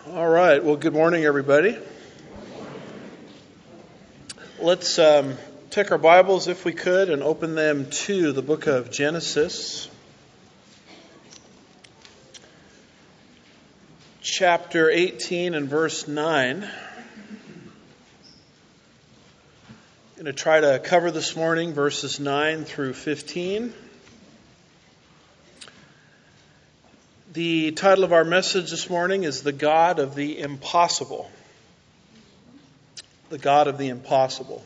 All right. Well, good morning, everybody. Let's take our Bibles, if we could, and open them to the book of Genesis, chapter 18 and verse 9. I'm going to try to cover this morning verses 9 through 15. The title of our message this morning is The God of the Impossible. The God of the Impossible.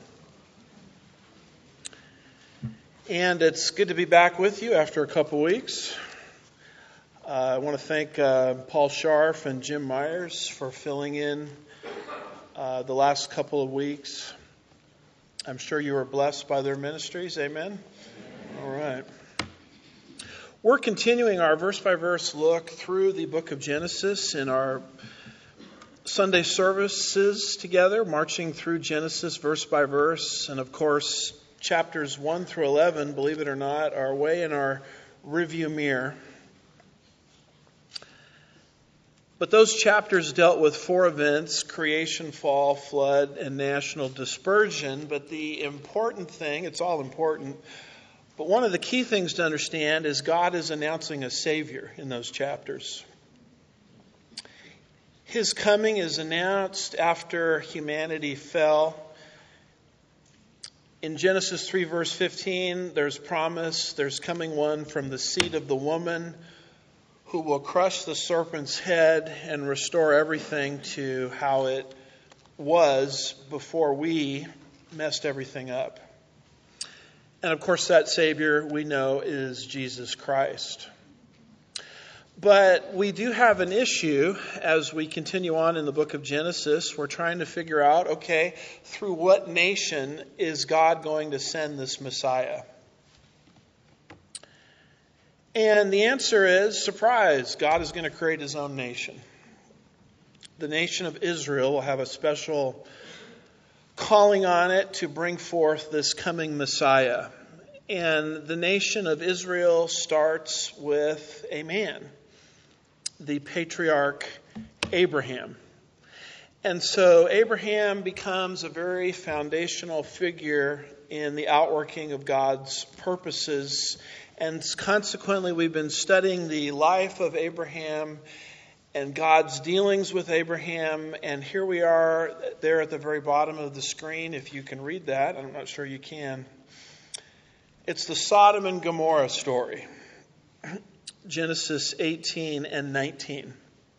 And it's good to be back with you after a couple weeks. I want to thank Paul Scharf and Jim Myers for filling in the last couple of weeks. I'm sure you were blessed by their ministries. Amen? All right. We're continuing our verse-by-verse look through the book of Genesis in our Sunday services together, marching through Genesis verse by verse. And of course, chapters 1 through 11, believe it or not, are way in our review mirror. But those chapters dealt with 4 events: creation, fall, flood, and national dispersion. But the important thing, it's all important, but one of the key things to understand is God is announcing a Savior in those chapters. His coming is announced after humanity fell. In Genesis 3 verse 15, there's promise, there's coming one from the seed of the woman who will crush the serpent's head and restore everything to how it was before we messed everything up. And of course, that Savior we know is Jesus Christ. But we do have an issue as we continue on in the book of Genesis. We're trying to figure out, okay, through what nation is God going to send this Messiah? And the answer is, surprise, God is going to create his own nation. The nation of Israel will have a special calling on it to bring forth this coming Messiah. And the nation of Israel starts with a man, the patriarch Abraham. And so Abraham becomes a very foundational figure in the outworking of God's purposes. And consequently, we've been studying the life of Abraham and God's dealings with Abraham. And here we are there at the very bottom of the screen, if you can read that. I'm not sure you can. It's the Sodom and Gomorrah story. Genesis 18 and 19.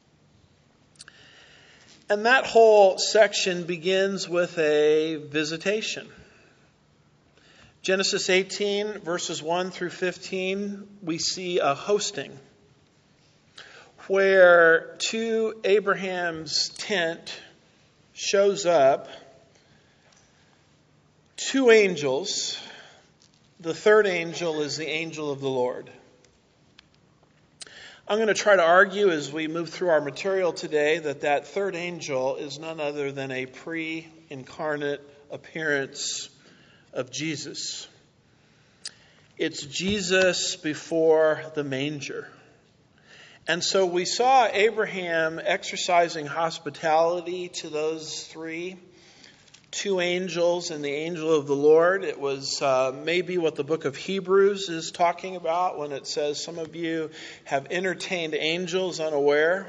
And that whole section begins with a visitation. Genesis 18, verses 1 through 15, we see a hosting where to Abraham's tent shows up 2 angels. The third angel is the angel of the Lord. I'm going to try to argue as we move through our material today that third angel is none other than a pre-incarnate appearance of Jesus. It's Jesus before the manger. And so we saw Abraham exercising hospitality to those 2 angels and the angel of the Lord. It was maybe what the book of Hebrews is talking about when it says some of you have entertained angels unaware.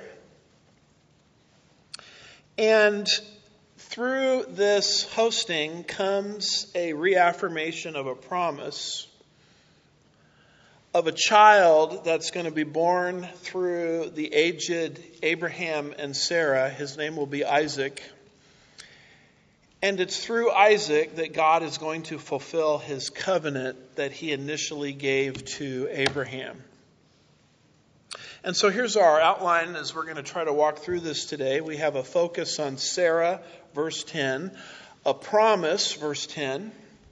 And through this hosting comes a reaffirmation of a promise of a child that's going to be born through the aged Abraham and Sarah. His name will be Isaac. And it's through Isaac that God is going to fulfill his covenant that he initially gave to Abraham. And so here's our outline as we're going to try to walk through this today. We have a focus on Sarah, verse 10, a promise, verse 10.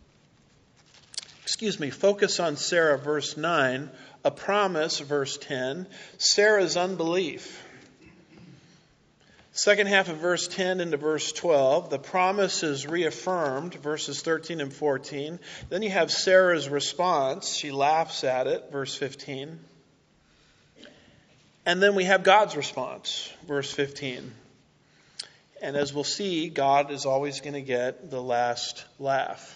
Focus on Sarah, verse 9, a promise, verse 10, Sarah's unbelief. Second half of verse 10 into verse 12, the promise is reaffirmed, verses 13 and 14. Then you have Sarah's response. She laughs at it, verse 15. And then we have God's response, verse 15. And as we'll see, God is always going to get the last laugh.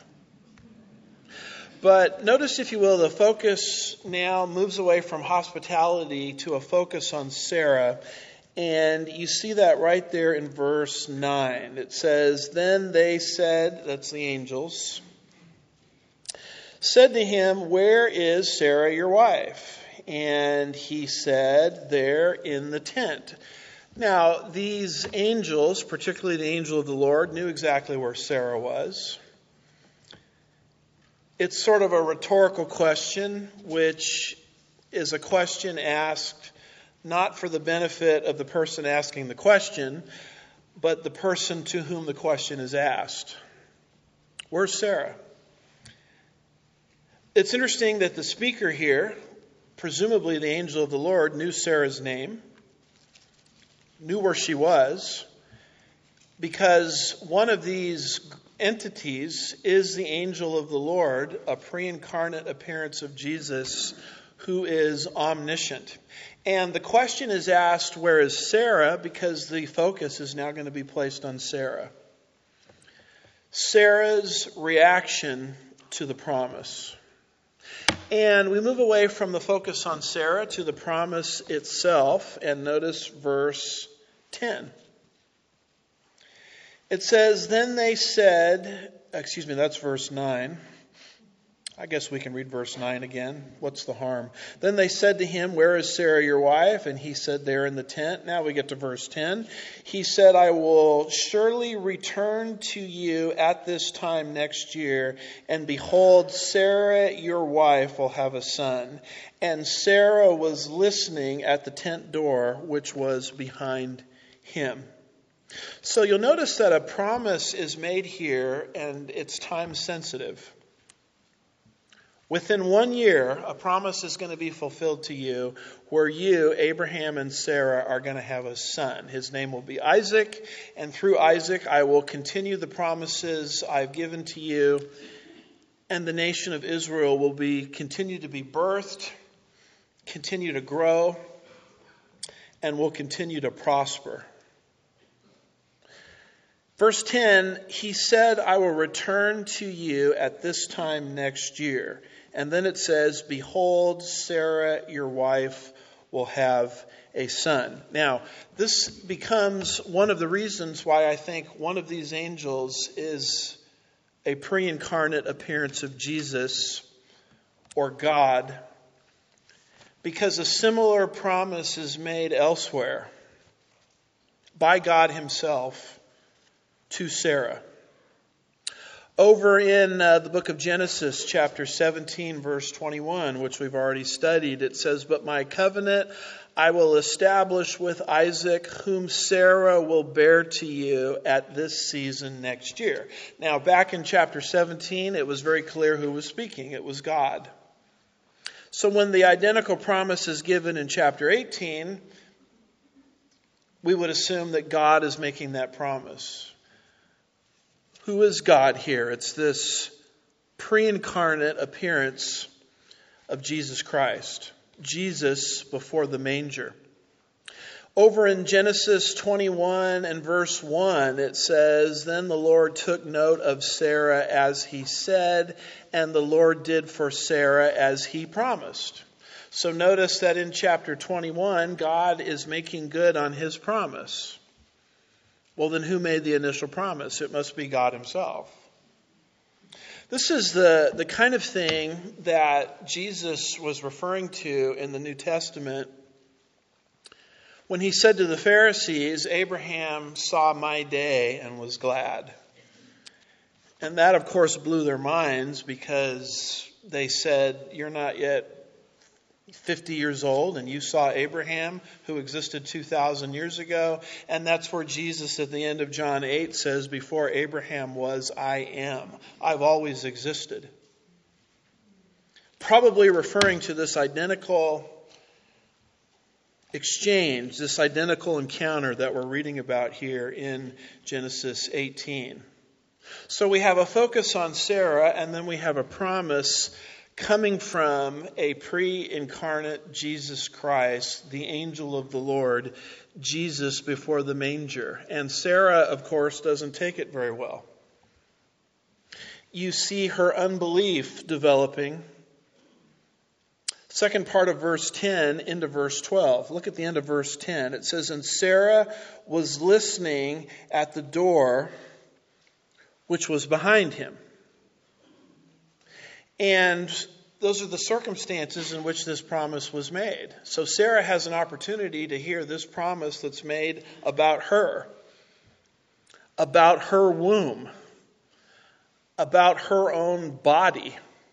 But notice, if you will, the focus now moves away from hospitality to a focus on Sarah. And you see that right there in verse 9. It says, "Then they said," that's the angels, "said to him, 'Where is Sarah your wife?' And he said, 'There in the tent.'" Now, these angels, particularly the angel of the Lord, knew exactly where Sarah was. It's sort of a rhetorical question, which is a question asked not for the benefit of the person asking the question, but the person to whom the question is asked. Where's Sarah? It's interesting that the speaker here, presumably the angel of the Lord, knew Sarah's name, knew where she was, because one of these entities is the angel of the Lord, a pre-incarnate appearance of Jesus who is omniscient. And the question is asked, where is Sarah? Because the focus is now going to be placed on Sarah. Sarah's reaction to the promise. And we move away from the focus on Sarah to the promise itself, and notice verse 10. It says, "Then they said," that's verse 9. I guess we can read verse 9 again. What's the harm? "Then they said to him, 'Where is Sarah your wife?' And he said, 'There in the tent.'" Now we get to verse 10. "He said, 'I will surely return to you at this time next year, and behold, Sarah your wife will have a son.' And Sarah was listening at the tent door, which was behind him." So you'll notice that a promise is made here, and it's time sensitive. Within 1 year, a promise is going to be fulfilled to you where you, Abraham and Sarah, are going to have a son. His name will be Isaac, and through Isaac I will continue the promises I've given to you, and the nation of Israel will continue to be birthed, continue to grow, and will continue to prosper. Verse 10, "He said, 'I will return to you at this time next year.' And then it says, 'Behold, Sarah, your wife, will have a son.'" Now, this becomes one of the reasons why I think one of these angels is a pre-incarnate appearance of Jesus or God, because a similar promise is made elsewhere by God himself to Sarah. Over in the book of Genesis, chapter 17, verse 21, which we've already studied, it says, "But my covenant I will establish with Isaac, whom Sarah will bear to you at this season next year." Now, back in chapter 17, it was very clear who was speaking. It was God. So when the identical promise is given in chapter 18, we would assume that God is making that promise. Who is God here? It's this pre-incarnate appearance of Jesus Christ. Jesus before the manger. Over in Genesis 21 and verse 1, it says, "Then the Lord took note of Sarah as he said, and the Lord did for Sarah as he promised." So notice that in chapter 21, God is making good on his promise. Well, then who made the initial promise? It must be God himself. This is the kind of thing that Jesus was referring to in the New Testament when he said to the Pharisees, "Abraham saw my day and was glad." And that, of course, blew their minds, because they said, "You're not yet 50 years old, and you saw Abraham, who existed 2,000 years ago." And that's where Jesus at the end of John 8 says, "Before Abraham was, I am. I've always existed." Probably referring to this identical exchange, this identical encounter that we're reading about here in Genesis 18. So we have a focus on Sarah, and then we have a promise coming from a pre-incarnate Jesus Christ, the angel of the Lord, Jesus before the manger. And Sarah, of course, doesn't take it very well. You see her unbelief developing. Second part of verse 10 into verse 12. Look at the end of verse 10. It says, "And Sarah was listening at the door which was behind him." And those are the circumstances in which this promise was made. So Sarah has an opportunity to hear this promise that's made about her womb, about her own body.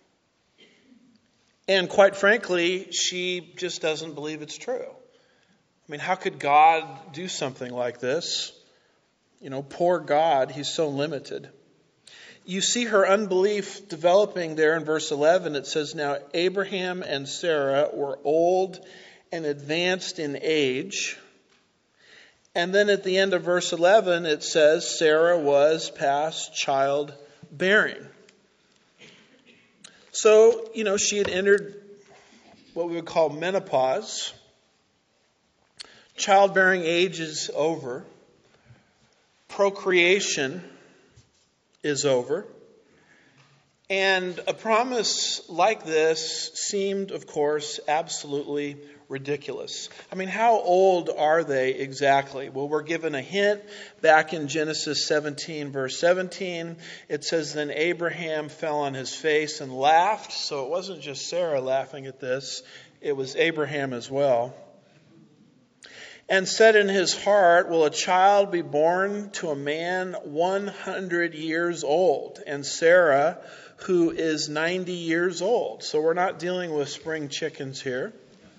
And quite frankly, she just doesn't believe it's true. I mean, how could God do something like this? Poor God, he's so limited. You see her unbelief developing there in verse 11. It says, "Now Abraham and Sarah were old and advanced in age." And then at the end of verse 11, it says, Sarah was past childbearing. So, she had entered what we would call menopause. Childbearing age is over. Procreation is over. And a promise like this seemed, of course, absolutely ridiculous. I mean, how old are they exactly? Well, we're given a hint back in Genesis 17, verse 17. It says, "Then Abraham fell on his face and laughed." So it wasn't just Sarah laughing at this. It was Abraham as well. "And said in his heart, will a child be born to a man 100 years old? And Sarah, who is 90 years old." So we're not dealing with spring chickens here.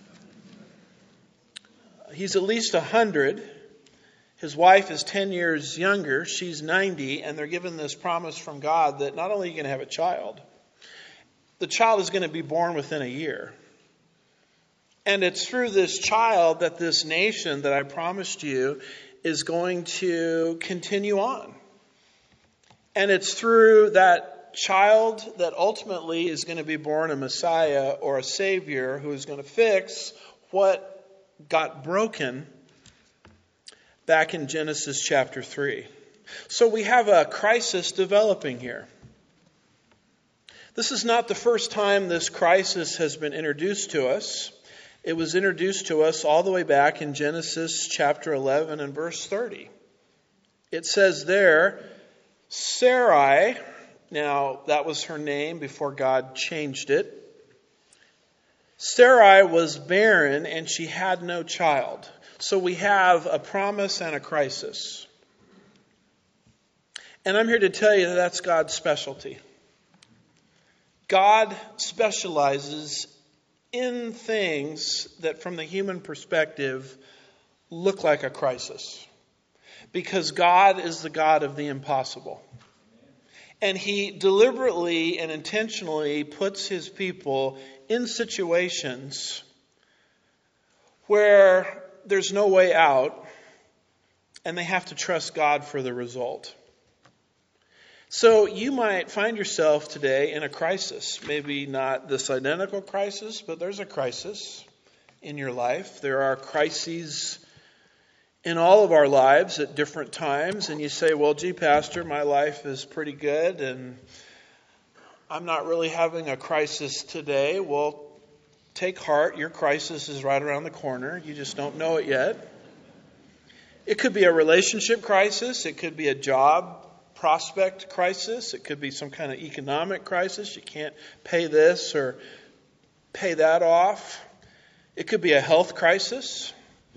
He's at least 100. His wife is 10 years younger. She's 90. And they're given this promise from God that not only are you going to have a child, the child is going to be born within a year. And it's through this child that this nation that I promised you is going to continue on. And it's through that child that ultimately is going to be born a Messiah or a Savior who is going to fix what got broken back in Genesis chapter 3. So we have a crisis developing here. This is not the first time this crisis has been introduced to us. It was introduced to us all the way back in Genesis chapter 11 and verse 30. It says there, Sarai, now that was her name before God changed it. Sarai was barren and she had no child. So we have a promise and a crisis. And I'm here to tell you that that's God's specialty. God specializes in things that from the human perspective look like a crisis. Because God is the God of the impossible. And He deliberately and intentionally puts His people in situations where there's no way out and they have to trust God for the result. So you might find yourself today in a crisis. Maybe not this identical crisis, but there's a crisis in your life. There are crises in all of our lives at different times. And you say, well, gee, Pastor, my life is pretty good and I'm not really having a crisis today. Well, take heart. Your crisis is right around the corner. You just don't know it yet. It could be a relationship crisis. It could be a job prospect crisis. It could be some kind of economic crisis. You can't pay this or pay that off. It could be a health crisis.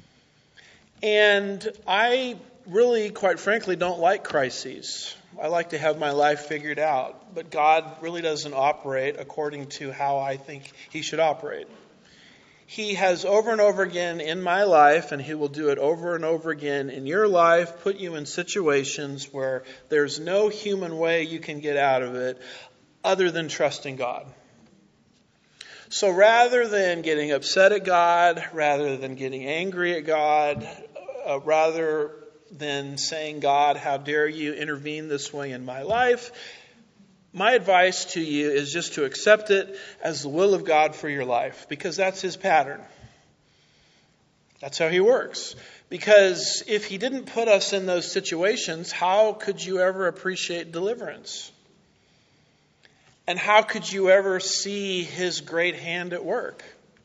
And I really, quite frankly, don't like crises. I like to have my life figured out. But God really doesn't operate according to how I think He should operate. He has over and over again in my life, and He will do it over and over again in your life, put you in situations where there's no human way you can get out of it other than trusting God. So rather than getting upset at God, rather than getting angry at God, rather than saying, God, how dare you intervene this way in my life? My advice to you is just to accept it as the will of God for your life, because that's His pattern. That's how He works. Because if He didn't put us in those situations, how could you ever appreciate deliverance? And how could you ever see His great hand at work?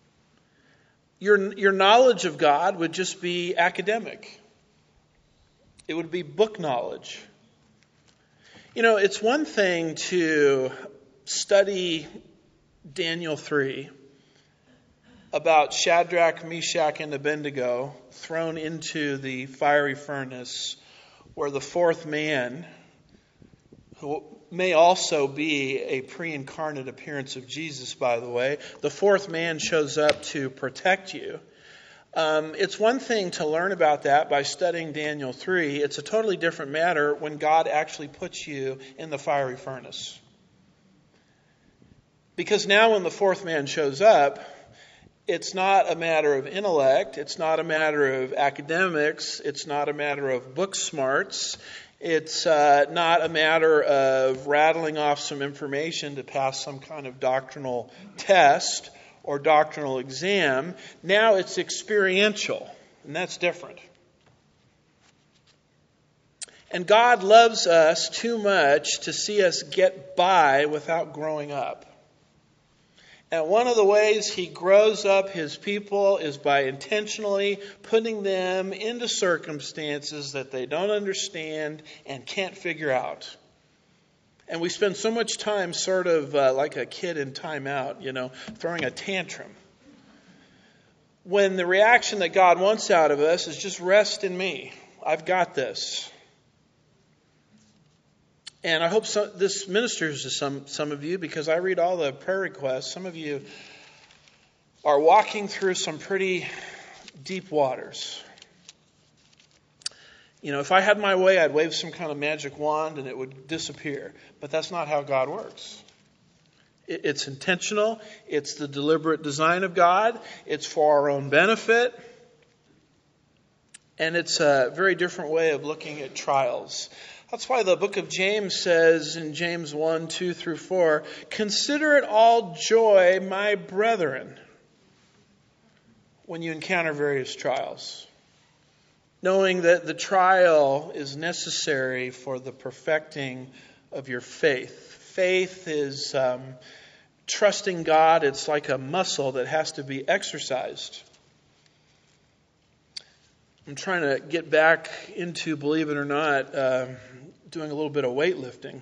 Your knowledge of God would just be academic. It would be book knowledge. You know, it's one thing to study Daniel 3 about Shadrach, Meshach, and Abednego thrown into the fiery furnace, where the fourth man, who may also be a pre-incarnate appearance of Jesus, by the way, the fourth man shows up to protect you. It's one thing to learn about that by studying Daniel 3. It's a totally different matter when God actually puts you in the fiery furnace. Because now when the fourth man shows up, it's not a matter of intellect. It's not a matter of academics. It's not a matter of book smarts. It's not a matter of rattling off some information to pass some kind of doctrinal test or doctrinal exam. Now it's experiential, and that's different. And God loves us too much to see us get by without growing up. And one of the ways He grows up His people is by intentionally putting them into circumstances that they don't understand and can't figure out. And we spend so much time sort of like a kid in timeout, throwing a tantrum. When the reaction that God wants out of us is just rest in me. I've got this. And I hope this ministers to some of you, because I read all the prayer requests. Some of you are walking through some pretty deep waters. If I had my way, I'd wave some kind of magic wand and it would disappear. But that's not how God works. It's intentional. It's the deliberate design of God. It's for our own benefit. And it's a very different way of looking at trials. That's why the book of James says in James 1, 2 through 4, "Consider it all joy, my brethren, when you encounter various trials, knowing that the trial is necessary for the perfecting of your faith." Faith is trusting God. It's like a muscle that has to be exercised. I'm trying to get back into, believe it or not, doing a little bit of weightlifting.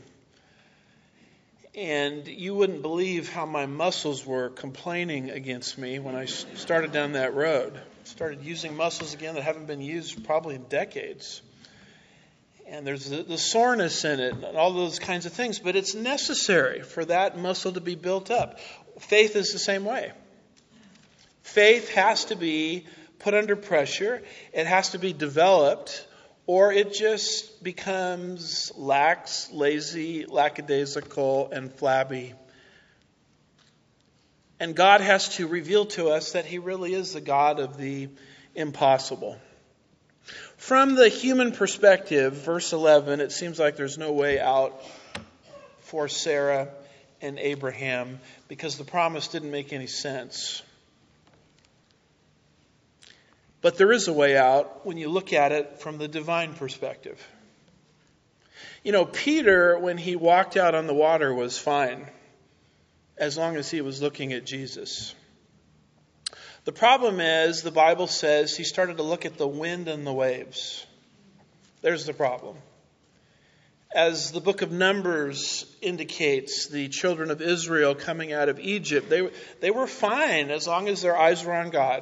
And you wouldn't believe how my muscles were complaining against me when I started down that road. Started using muscles again that haven't been used probably in decades. And there's the soreness in it and all those kinds of things. But it's necessary for that muscle to be built up. Faith is the same way. Faith has to be put under pressure. It has to be developed, or it just becomes lax, lazy, lackadaisical, and flabby. And God has to reveal to us that He really is the God of the impossible. From the human perspective, verse 11, it seems like there's no way out for Sarah and Abraham because the promise didn't make any sense. But there is a way out when you look at it from the divine perspective. Peter, when he walked out on the water, was fine, as long as he was looking at Jesus. The problem is, the Bible says he started to look at the wind and the waves. There's the problem. As the book of Numbers indicates, the children of Israel coming out of Egypt, they were fine as long as their eyes were on God.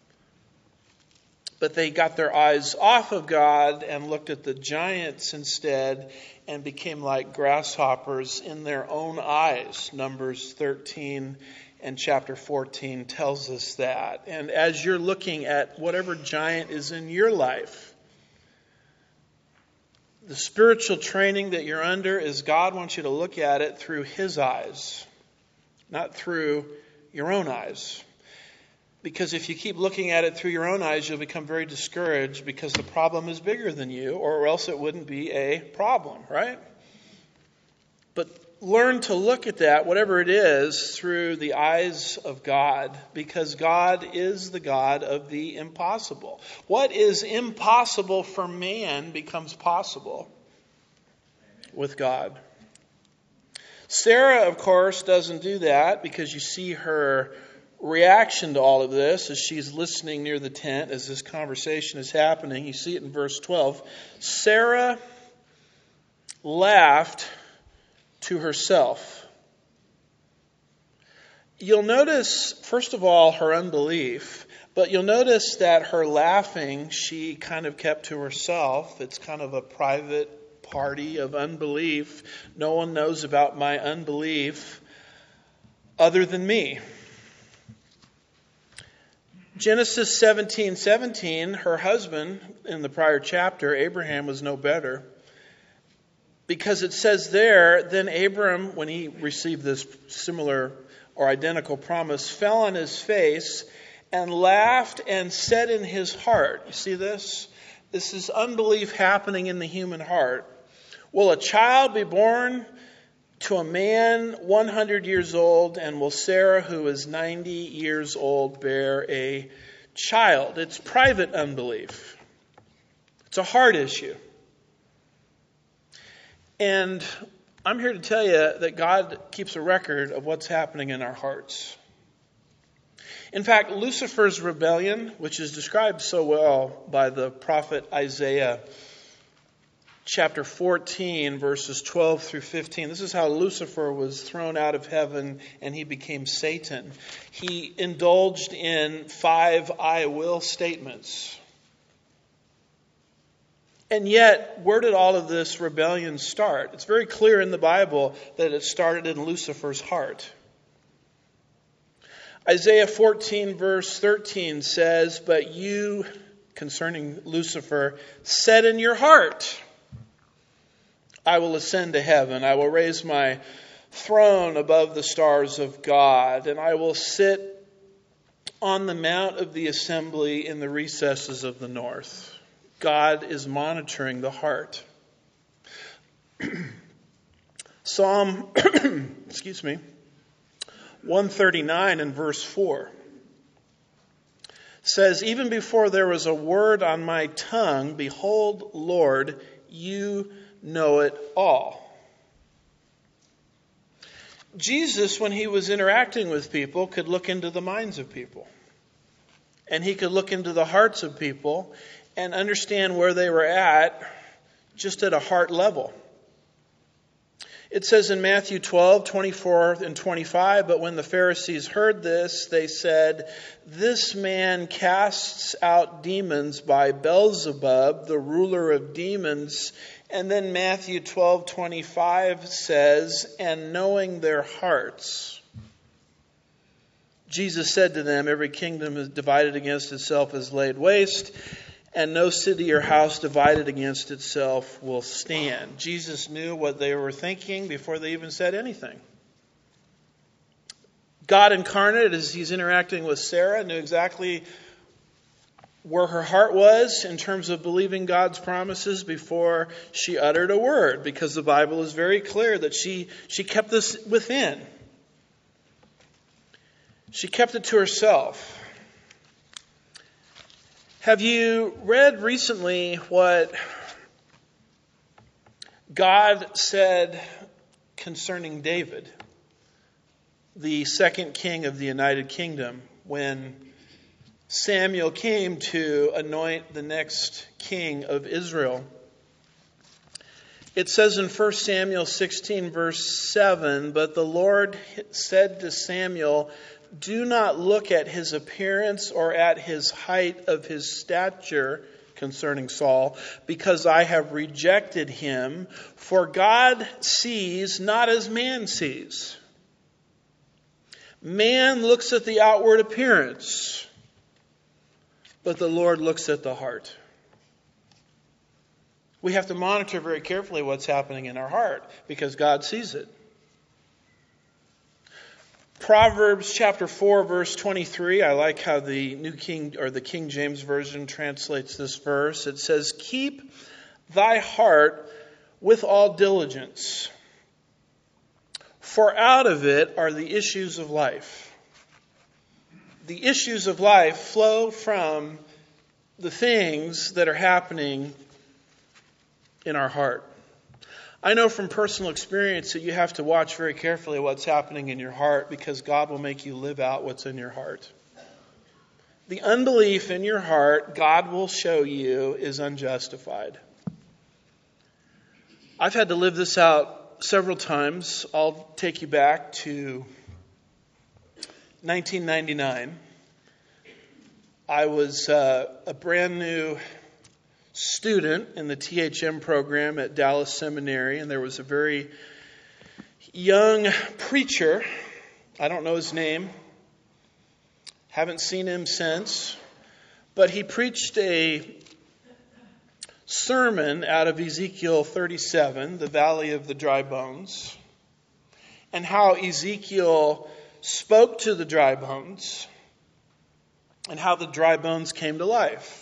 But they got their eyes off of God and looked at the giants instead and became like grasshoppers in their own eyes. Numbers 13 and chapter 14 tells us that. And as you're looking at whatever giant is in your life, the spiritual training that you're under is God wants you to look at it through His eyes, not through your own eyes. Because if you keep looking at it through your own eyes, you'll become very discouraged because the problem is bigger than you, or else it wouldn't be a problem, right? But learn to look at that, whatever it is, through the eyes of God, because God is the God of the impossible. What is impossible for man becomes possible with God. Sarah, of course, doesn't do that, because you see her reaction to all of this as she's listening near the tent as this conversation is happening. You see it in verse 12. Sarah laughed to herself. You'll notice, first of all, her unbelief, but you'll notice that her laughing, she kind of kept to herself. It's kind of a private party of unbelief. No one knows about my unbelief other than me. Genesis 17:17, her husband in the prior chapter, Abraham, was no better. Because it says there, then Abram, when he received this similar or identical promise, fell on his face and laughed and said in his heart. You see this? This is unbelief happening in the human heart. Will a child be born to a man 100 years old, and will Sarah, who is 90 years old, bear a child? It's private unbelief. It's a heart issue. And I'm here to tell you that God keeps a record of what's happening in our hearts. In fact, Lucifer's rebellion, which is described so well by the prophet Isaiah, chapter 14, verses 12 through 15. This is how Lucifer was thrown out of heaven and he became Satan. He indulged in 5 I will statements. And yet, where did all of this rebellion start? It's very clear in the Bible that it started in Lucifer's heart. Isaiah 14, verse 13 says, but you, concerning Lucifer, said in your heart, I will ascend to heaven. I will raise my throne above the stars of God, and I will sit on the mount of the assembly in the recesses of the north. God is monitoring the heart. Psalm 139 and verse 4 says, even before there was a word on my tongue, behold, Lord, you know it all. Jesus, when he was interacting with people, could look into the minds of people. And he could look into the hearts of people and understand where they were at, just at a heart level. It says in Matthew 12, 24 and 25, but when the Pharisees heard this, they said, this man casts out demons by Beelzebub, the ruler of demons. And then Matthew 12, 25 says, and knowing their hearts, Jesus said to them, every kingdom is divided against itself is laid waste, and no city or house divided against itself will stand. Jesus knew what they were thinking before they even said anything. God incarnate, as he's interacting with Sarah, knew exactly where her heart was in terms of believing God's promises before she uttered a word, because the Bible is very clear that she kept this within. She kept it to herself. Have you read recently what God said concerning David, the second king of the United Kingdom, when Samuel came to anoint the next king of Israel? It says in 1 Samuel 16, verse 7, but the Lord said to Samuel, do not look at his appearance or at his height of his stature concerning Saul, because I have rejected him. For God sees not as man sees. Man looks at the outward appearance, but the Lord looks at the heart. We have to monitor very carefully what's happening in our heart, because God sees it. Proverbs chapter 4, verse 23. I like how the New King or the King James Version translates this verse. It says, keep thy heart with all diligence, For out of it are the issues of life. The issues of life flow from the things that are happening in our heart. I know from personal experience that you have to watch very carefully what's happening in your heart, because God will make you live out what's in your heart. The unbelief in your heart, God will show you, is unjustified. I've had to live this out several times. I'll take you back to 1999. I was a brand new student in the THM program at Dallas Seminary, and there was a very young preacher. I don't know his name. Haven't seen him since. But he preached a sermon out of Ezekiel 37, the Valley of the Dry Bones, and how Ezekiel spoke to the dry bones and how the dry bones came to life.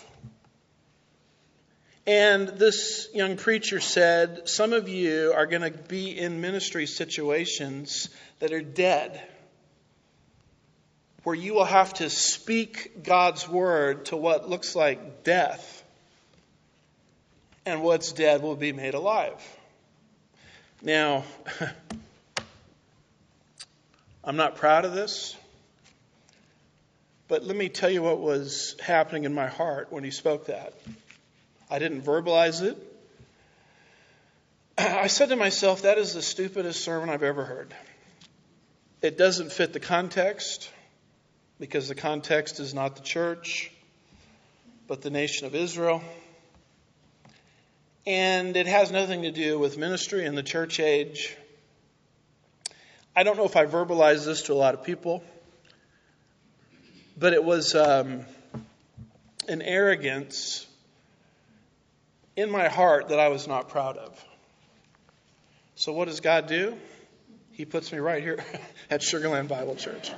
And this young preacher said, some of you are going to be in ministry situations that are dead, where you will have to speak God's word to what looks like death, and what's dead will be made alive. Now, I'm not proud of this, but let me tell you what was happening in my heart when he spoke that. I didn't verbalize it. I said to myself, that is the stupidest sermon I've ever heard. It doesn't fit the context, because the context is not the church, but the nation of Israel. And it has nothing to do with ministry in the church age. I don't know if I verbalized this to a lot of people, but it was an arrogance in my heart that I was not proud of. So what does God do? He puts me right here at Sugarland Bible Church.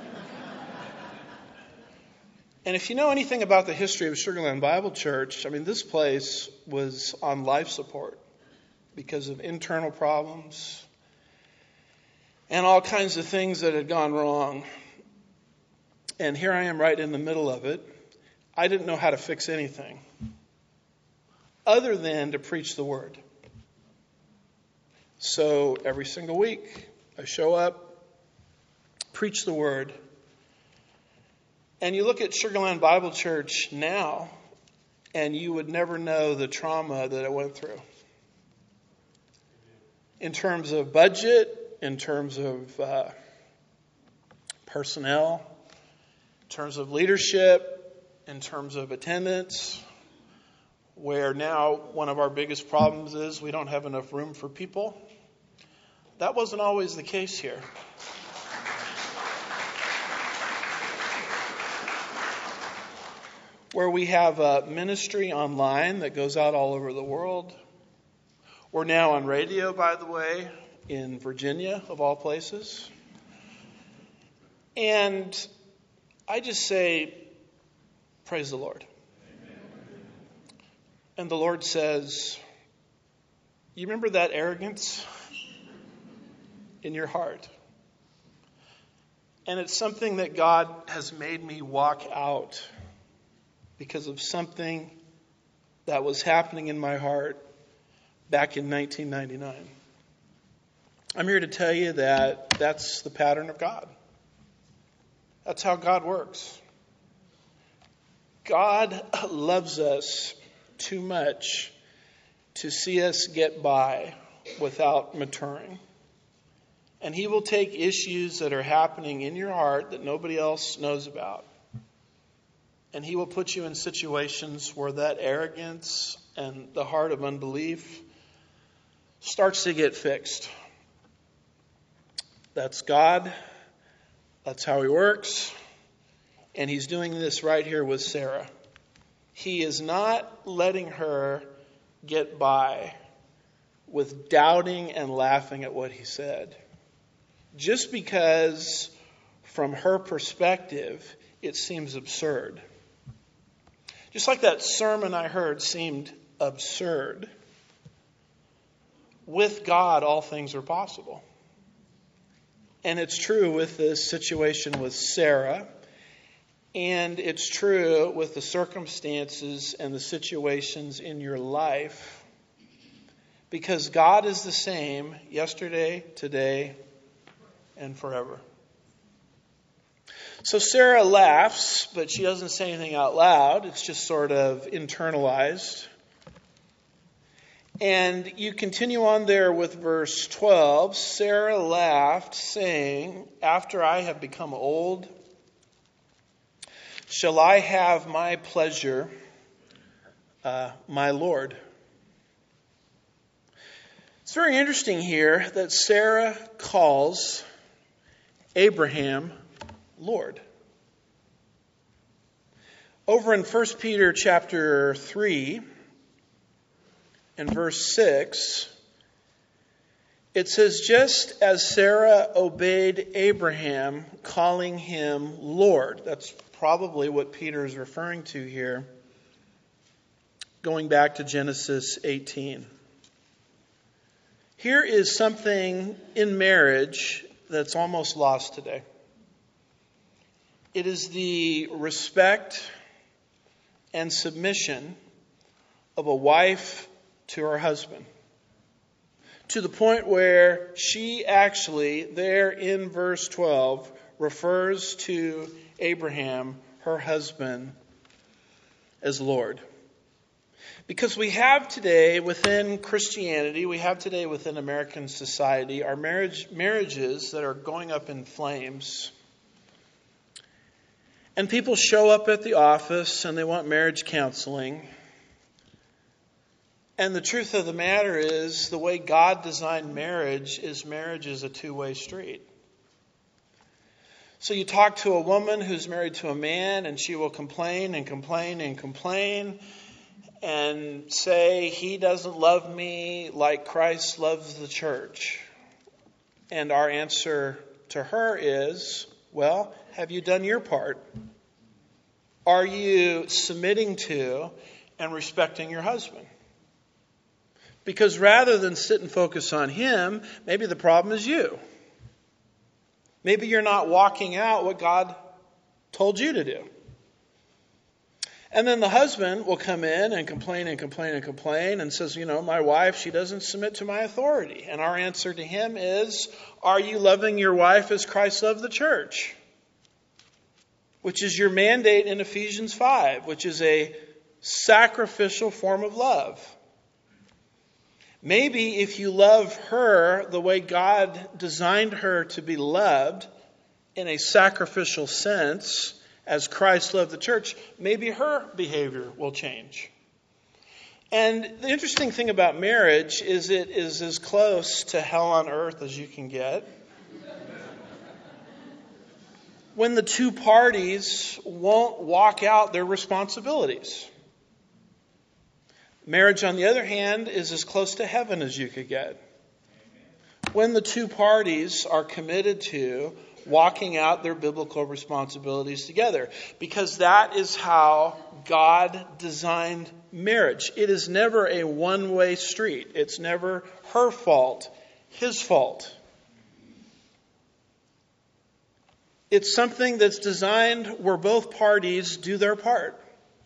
And if you know anything about the history of Sugarland Bible Church, I mean, this place was on life support because of internal problems and all kinds of things that had gone wrong. And here I am right in the middle of it. I didn't know how to fix anything other than to preach the word. So every single week, I show up, preach the word. And you look at Sugarland Bible Church now, and you would never know the trauma that I went through. In terms of budget, in terms of personnel, in terms of leadership, in terms of attendance, where now one of our biggest problems is we don't have enough room for people. That wasn't always the case here. Where we have a ministry online that goes out all over the world. We're now on radio, by the way, in Virginia, of all places. And I just say, praise the Lord. And the Lord says, you remember that arrogance in your heart? And it's something that God has made me walk out because of something that was happening in my heart back in 1999. I'm here to tell you that that's the pattern of God. That's how God works. God loves us too much to see us get by without maturing. And He will take issues that are happening in your heart that nobody else knows about, and He will put you in situations where that arrogance and the heart of unbelief starts to get fixed. That's God. That's how He works. And He's doing this right here with Sarah. He is not letting her get by with doubting and laughing at what He said. Just because from her perspective it seems absurd. Just like that sermon I heard seemed absurd. With God, all things are possible. And it's true with this situation with Sarah. And it's true with the circumstances and the situations in your life. Because God is the same yesterday, today, and forever. So Sarah laughs, but she doesn't say anything out loud. It's just sort of internalized. And you continue on there with verse 12. Sarah laughed, saying, "After I have become old, shall I have my pleasure, my Lord?" It's very interesting here that Sarah calls Abraham Lord. Over in 1 Peter chapter 3 and verse 6, it says, "Just as Sarah obeyed Abraham, calling him Lord." That's probably what Peter is referring to here, going back to Genesis 18. Here is something in marriage that's almost lost today. It is the respect and submission of a wife to her husband. To the point where she actually, there in verse 12, refers to Abraham, her husband, as Lord. Because we have today within Christianity, we have today within American society, our marriages that are going up in flames. And people show up at the office and they want marriage counseling. And the truth of the matter is, the way God designed marriage is a two-way street. So you talk to a woman who's married to a man, and she will complain and complain and complain and say, "He doesn't love me like Christ loves the church." And our answer to her is, well, have you done your part? Are you submitting to and respecting your husband? Because rather than sit and focus on him, maybe the problem is you. Maybe you're not walking out what God told you to do. And then the husband will come in and complain and complain and complain and says, my wife, she doesn't submit to my authority. And our answer to him is, are you loving your wife as Christ loved the church? Which is your mandate in Ephesians 5, which is a sacrificial form of love. Maybe if you love her the way God designed her to be loved, in a sacrificial sense, as Christ loved the church, maybe her behavior will change. And the interesting thing about marriage is it is as close to hell on earth as you can get. When the two parties won't walk out their responsibilities. Marriage, on the other hand, is as close to heaven as you could get. When the two parties are committed to walking out their biblical responsibilities together. Because that is how God designed marriage. It is never a one-way street. It's never her fault, his fault. It's something that's designed where both parties do their part.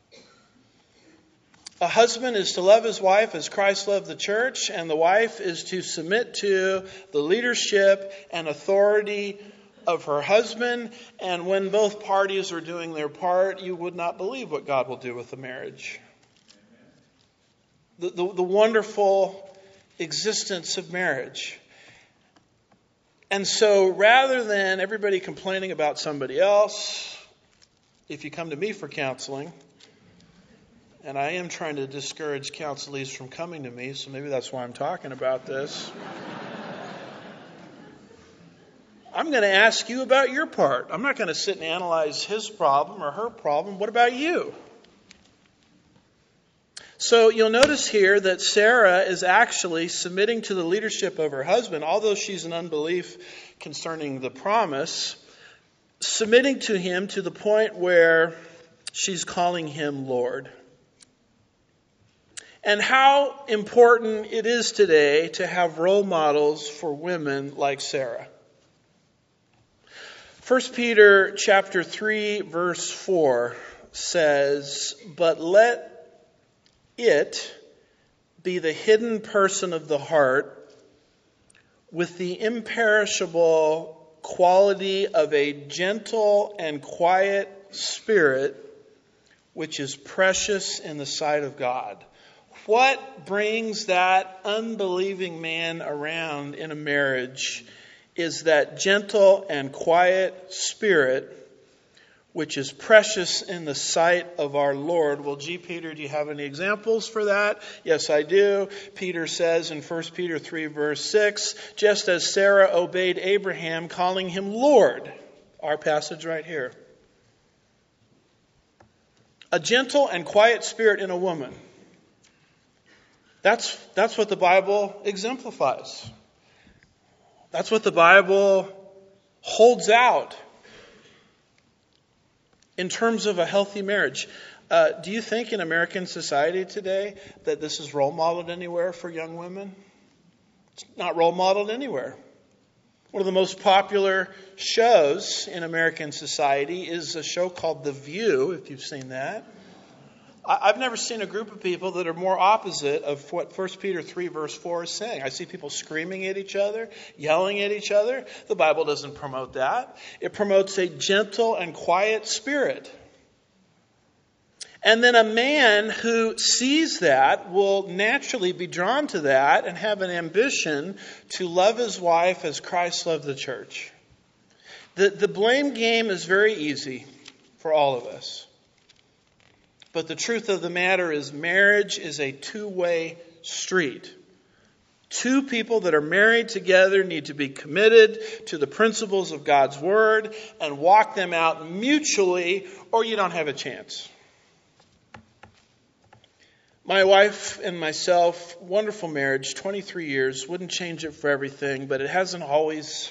A husband is to love his wife as Christ loved the church, and the wife is to submit to the leadership and authority of her husband. And when both parties are doing their part, you would not believe what God will do with the marriage. The wonderful existence of marriage. And so rather than everybody complaining about somebody else, if you come to me for counseling, and I am trying to discourage counselees from coming to me, so maybe that's why I'm talking about this. I'm going to ask you about your part. I'm not going to sit and analyze his problem or her problem. What about you? So you'll notice here that Sarah is actually submitting to the leadership of her husband, although she's in unbelief concerning the promise, submitting to him to the point where she's calling him Lord. And how important it is today to have role models for women like Sarah. 1 Peter chapter 3, verse 4 says, "But let it be the hidden person of the heart with the imperishable quality of a gentle and quiet spirit, which is precious in the sight of God." What brings that unbelieving man around in a marriage is that gentle and quiet spirit, which is precious in the sight of our Lord. Well, Peter, do you have any examples for that? Yes, I do. Peter says in 1 Peter 3, verse 6, just as Sarah obeyed Abraham, calling him Lord. Our passage right here. A gentle and quiet spirit in a woman. That's what the Bible exemplifies. That's what the Bible holds out in terms of a healthy marriage. Do you think in American society today that this is role modeled anywhere for young women? It's not role modeled anywhere. One of the most popular shows in American society is a show called The View, if you've seen that. I've never seen a group of people that are more opposite of what 1 Peter 3 verse 4 is saying. I see people screaming at each other, yelling at each other. The Bible doesn't promote that. It promotes a gentle and quiet spirit. And then a man who sees that will naturally be drawn to that and have an ambition to love his wife as Christ loved the church. The blame game is very easy for all of us. But the truth of the matter is marriage is a two-way street. Two people that are married together need to be committed to the principles of God's Word and walk them out mutually, or you don't have a chance. My wife and myself, wonderful marriage, 23 years, wouldn't change it for everything, but it hasn't always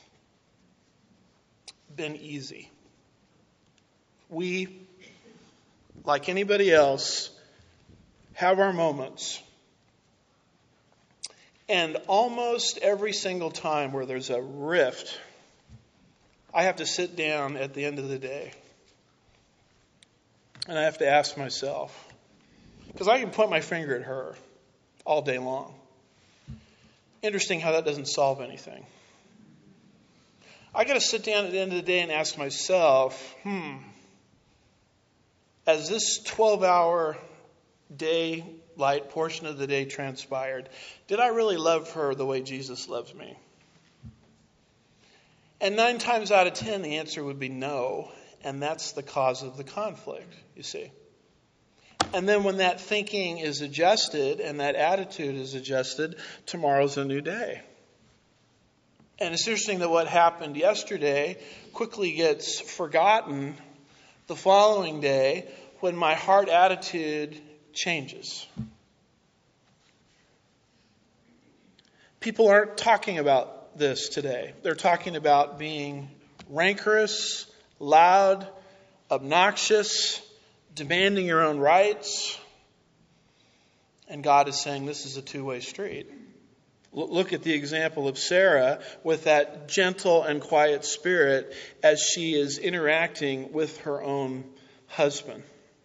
been easy. We, like anybody else, have our moments. And almost every single time where there's a rift, I have to sit down at the end of the day. And I have to ask myself, because I can point my finger at her all day long. Interesting how that doesn't solve anything. I got to sit down at the end of the day and ask myself, as this 12-hour daylight portion of the day transpired, did I really love her the way Jesus loves me? And 9 times out of 10, the answer would be no. And that's the cause of the conflict, you see. And then when that thinking is adjusted and that attitude is adjusted, tomorrow's a new day. And it's interesting that what happened yesterday quickly gets forgotten the following day when my heart attitude changes. People aren't talking about this today. They're talking about being rancorous, loud, obnoxious, demanding your own rights. And God is saying this is a two-way street. Look at the example of Sarah with that gentle and quiet spirit as she is interacting with her own husband.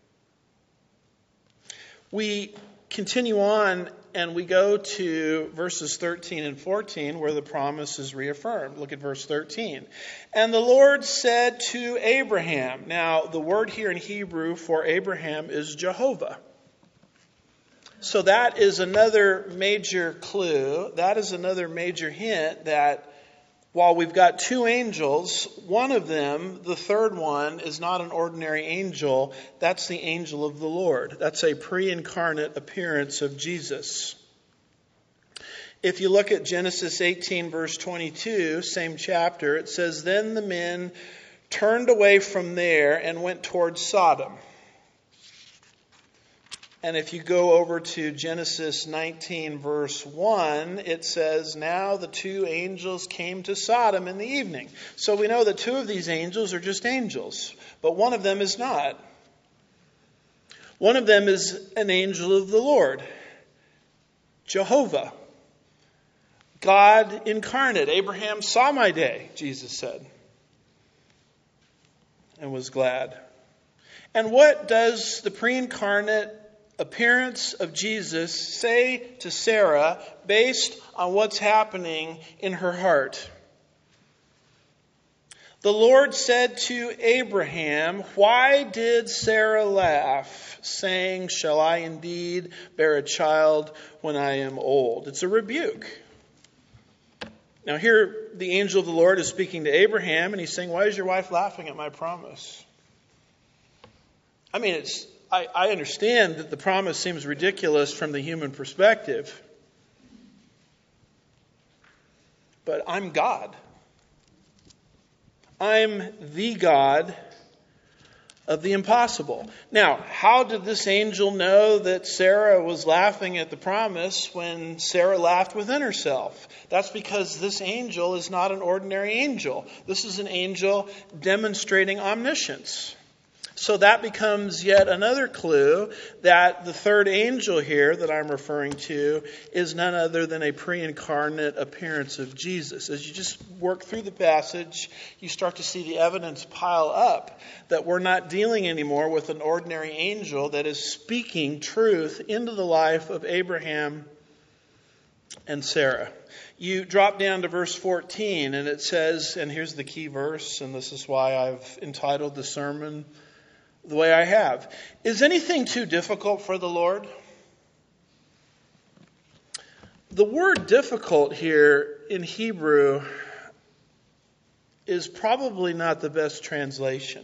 We continue on and we go to verses 13 and 14 where the promise is reaffirmed. Look at verse 13. And the Lord said to Abraham. Now, the word here in Hebrew for Abraham is Jehovah. So that is another major clue. That is another major hint that while we've got 2 angels, one of them, the third one, is not an ordinary angel. That's the angel of the Lord. That's a pre-incarnate appearance of Jesus. If you look at Genesis 18, verse 22, same chapter, it says, Then the men turned away from there and went towards Sodom. And if you go over to Genesis 19, verse 1, it says, Now the 2 angels came to Sodom in the evening. So we know that 2 of these angels are just angels, but one of them is not. One of them is an angel of the Lord, Jehovah, God incarnate. Abraham saw my day, Jesus said. and was glad. And what does the pre-incarnate appearance of Jesus say to Sarah based on what's happening in her heart? The Lord said to Abraham, "Why did Sarah laugh, saying, 'Shall I indeed bear a child when I am old?'" It's a rebuke. Now here the angel of the Lord is speaking to Abraham, and he's saying, "Why is your wife laughing at my promise?" I mean, I understand that the promise seems ridiculous from the human perspective, but I'm God. I'm the God of the impossible. Now, how did this angel know that Sarah was laughing at the promise when Sarah laughed within herself? That's because this angel is not an ordinary angel. This is an angel demonstrating omniscience. So that becomes yet another clue that the third angel here that I'm referring to is none other than a pre-incarnate appearance of Jesus. As you just work through the passage, you start to see the evidence pile up that we're not dealing anymore with an ordinary angel that is speaking truth into the life of Abraham and Sarah. You drop down to verse 14 and it says, and here's the key verse, and this is why I've entitled the sermon the way I have. Is anything too difficult for the Lord? The word difficult here in Hebrew is probably not the best translation.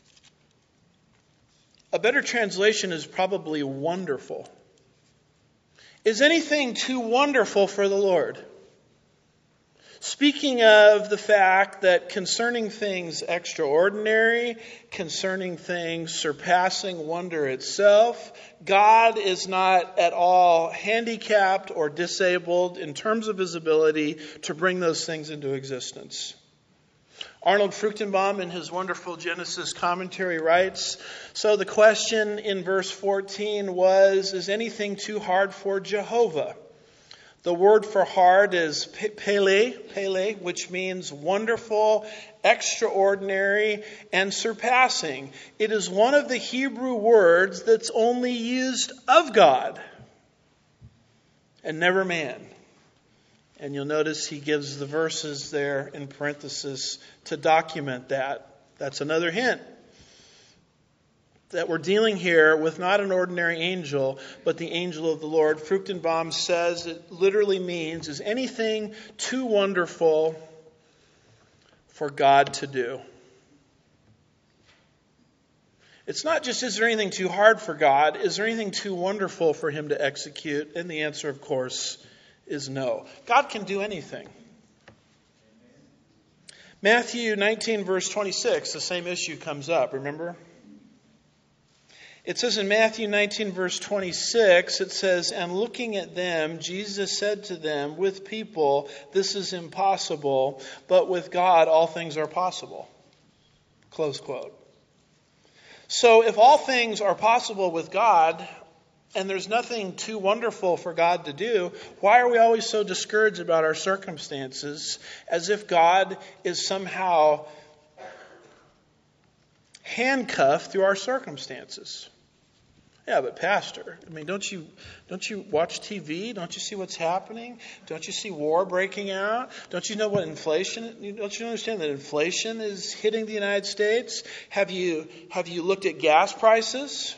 A better translation is probably wonderful. Is anything too wonderful for the Lord? Speaking of the fact that concerning things extraordinary, concerning things surpassing wonder itself, God is not at all handicapped or disabled in terms of his ability to bring those things into existence. Arnold Fruchtenbaum, in his wonderful Genesis commentary, writes, "So the question in verse 14 was, is anything too hard for Jehovah? The word for hard is pele, which means wonderful, extraordinary, and surpassing. It is one of the Hebrew words that's only used of God and never man." And you'll notice he gives the verses there in parenthesis to document that. That's another hint that we're dealing here with not an ordinary angel, but the angel of the Lord. Fruchtenbaum says it literally means, is anything too wonderful for God to do? It's not just, is there anything too hard for God? Is there anything too wonderful for him to execute? And the answer, of course, is no. God can do anything. Matthew 19, verse 26, the same issue comes up, remember? It says in Matthew 19, verse 26, it says, "And looking at them, Jesus said to them, 'With people this is impossible, but with God all things are possible.'" Close quote. So if all things are possible with God, and there's nothing too wonderful for God to do, why are we always so discouraged about our circumstances, as if God is somehow handcuffed through our circumstances? Yeah, but Pastor, I mean, don't you watch TV? Don't you see what's happening? Don't you see war breaking out? Don't you know what inflation? Don't you understand that inflation is hitting the United States? Have you looked at gas prices?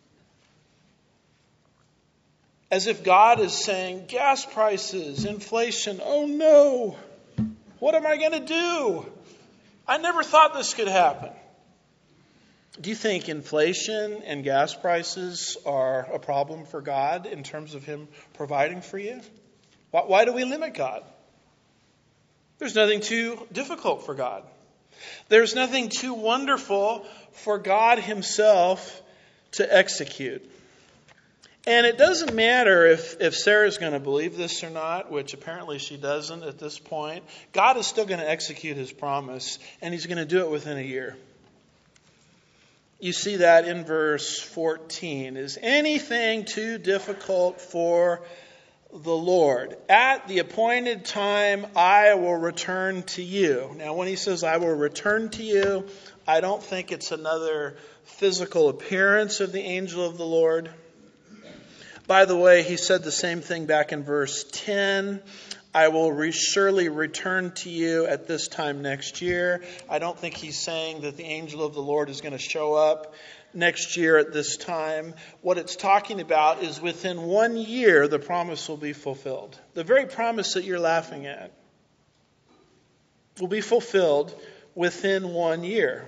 As if God is saying, gas prices, inflation, oh no, what am I going to do? I never thought this could happen. Do you think inflation and gas prices are a problem for God in terms of him providing for you? Why do we limit God? There's nothing too difficult for God. There's nothing too wonderful for God himself to execute. And it doesn't matter if Sarah's going to believe this or not, which apparently she doesn't at this point. God is still going to execute his promise, and he's going to do it within a year. You see that in verse 14. Is anything too difficult for the Lord? At the appointed time, I will return to you. Now, when he says, I will return to you, I don't think it's another physical appearance of the angel of the Lord. By the way, he said the same thing back in verse 10. I will surely return to you at this time next year. I don't think he's saying that the angel of the Lord is going to show up next year at this time. What it's talking about is within 1 year, the promise will be fulfilled. The very promise that you're laughing at will be fulfilled within 1 year.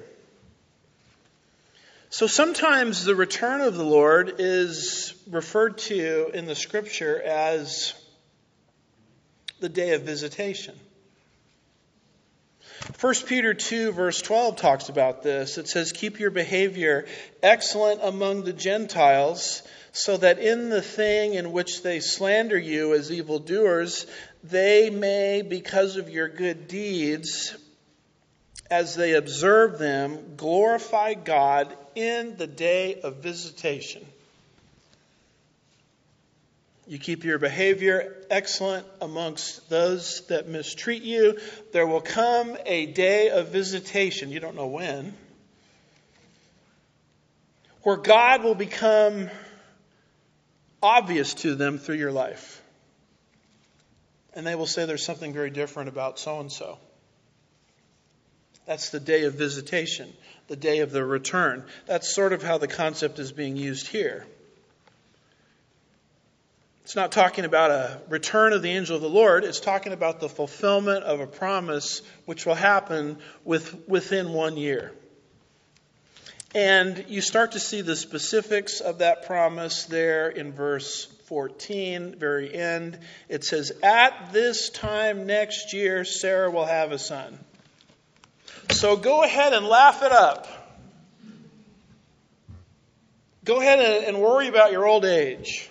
So sometimes the return of the Lord is referred to in the Scripture as the day of visitation. 1 Peter 2 verse 12 talks about this. It says, keep your behavior excellent among the Gentiles, so that in the thing in which they slander you as evildoers, they may, because of your good deeds, as they observe them, glorify God in the day of visitation. You keep your behavior excellent amongst those that mistreat you. There will come a day of visitation. You don't know when. Where God will become obvious to them through your life. And they will say there's something very different about so-and-so. That's the day of visitation, the day of the return. That's sort of how the concept is being used here. It's not talking about a return of the angel of the Lord. It's talking about the fulfillment of a promise which will happen within 1 year. And you start to see the specifics of that promise there in verse 14, very end. It says, at this time next year, Sarah will have a son. So go ahead and laugh it up. Go ahead and worry about your old age.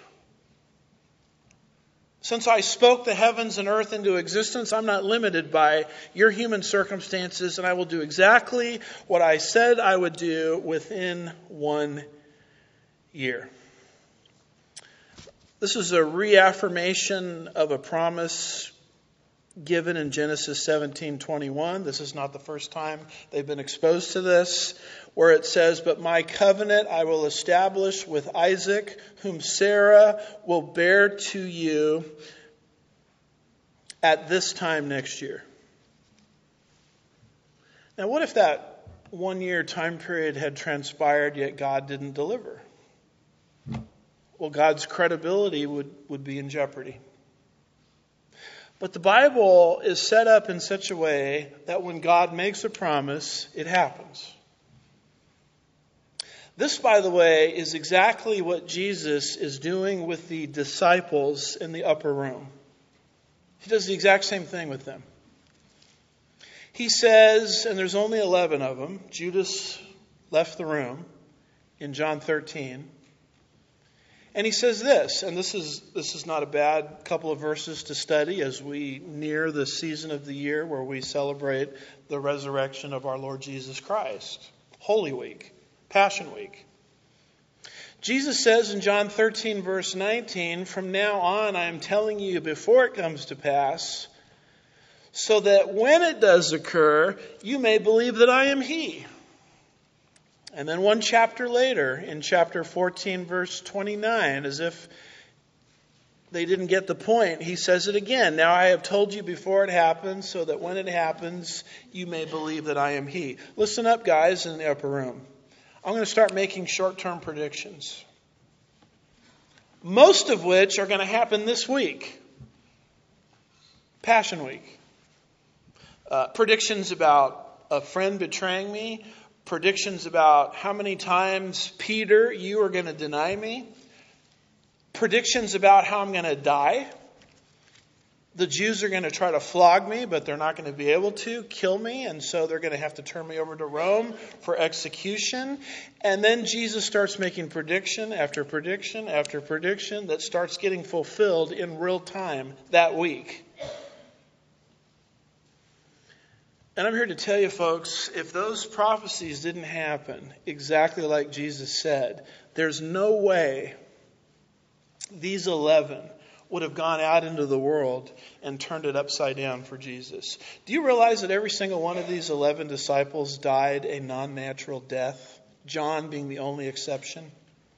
Since I spoke the heavens and earth into existence, I'm not limited by your human circumstances, and I will do exactly what I said I would do within 1 year. This is a reaffirmation of a promise given in Genesis 17:21. This is not the first time they've been exposed to this, where it says, but my covenant I will establish with Isaac, whom Sarah will bear to you at this time next year. Now, what if that 1 year time period had transpired, yet God didn't deliver? Well, God's credibility would be in jeopardy. But the Bible is set up in such a way that when God makes a promise, it happens. This, by the way, is exactly what Jesus is doing with the disciples in the upper room. He does the exact same thing with them. He says, and there's only 11 of them, Judas left the room in John 13. And he says this, and this is not a bad couple of verses to study as we near the season of the year where we celebrate the resurrection of our Lord Jesus Christ. Holy Week, Passion Week. Jesus says in John 13 verse 19, from now on I am telling you before it comes to pass, so that when it does occur, you may believe that I am He. And then one chapter later, in chapter 14, verse 29, as if they didn't get the point, he says it again. Now I have told you before it happens, so that when it happens, you may believe that I am He. Listen up, guys, in the upper room. I'm going to start making short-term predictions. Most of which are going to happen this week. Passion Week. Predictions about a friend betraying me. Predictions about how many times, Peter, you are going to deny me. Predictions about how I'm going to die. The Jews are going to try to flog me, but they're not going to be able to kill me. And so they're going to have to turn me over to Rome for execution. And then Jesus starts making prediction after prediction after prediction that starts getting fulfilled in real time that week. And I'm here to tell you, folks, if those prophecies didn't happen exactly like Jesus said, there's no way these 11 would have gone out into the world and turned it upside down for Jesus. Do you realize that every single one of these 11 disciples died a non-natural death? John being the only exception.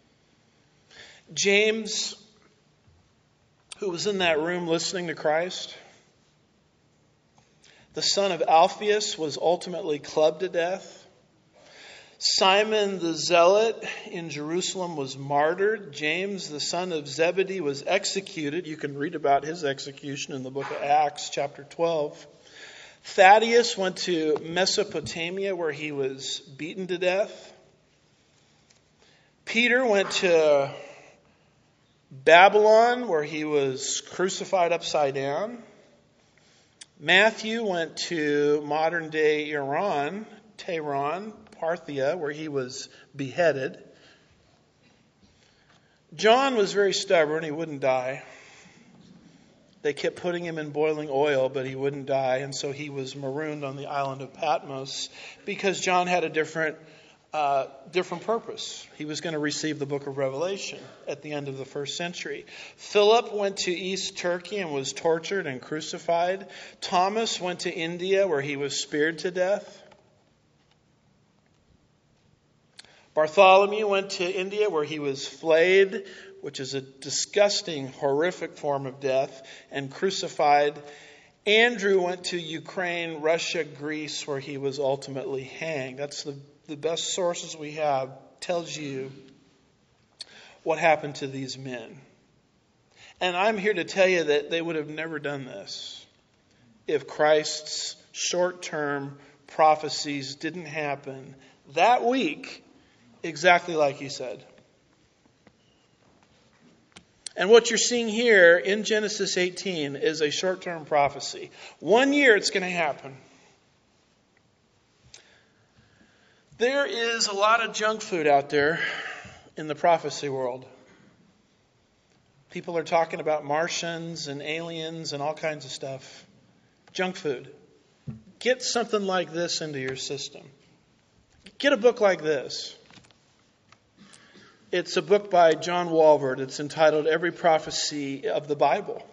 James, who was in that room listening to Christ, the son of Alphaeus, was ultimately clubbed to death. Simon the Zealot in Jerusalem was martyred. James, the son of Zebedee, was executed. You can read about his execution in the book of Acts, chapter 12. Thaddeus went to Mesopotamia, where he was beaten to death. Peter went to Babylon, where he was crucified upside down. Matthew went to modern-day Iran, Tehran, Parthia, where he was beheaded. John was very stubborn. He wouldn't die. They kept putting him in boiling oil, but he wouldn't die. And so he was marooned on the island of Patmos because John had a different purpose. He was going to receive the book of Revelation at the end of the first century. Philip went to East Turkey and was tortured and crucified. Thomas went to India, where he was speared to death. Bartholomew went to India, where he was flayed, which is a disgusting, horrific form of death, and crucified. Andrew went to Ukraine, Russia, Greece, where he was ultimately hanged. That's the best sources we have tells you what happened to these men. And I'm here to tell you that they would have never done this if Christ's short-term prophecies didn't happen that week, exactly like he said. And what you're seeing here in Genesis 18 is a short-term prophecy. 1 year it's going to happen. There is a lot of junk food out there in the prophecy world. People are talking about Martians and aliens and all kinds of stuff. Junk food. Get something like this into your system. Get a book like this. It's a book by John Walvoord. It's entitled Every Prophecy of the Bible.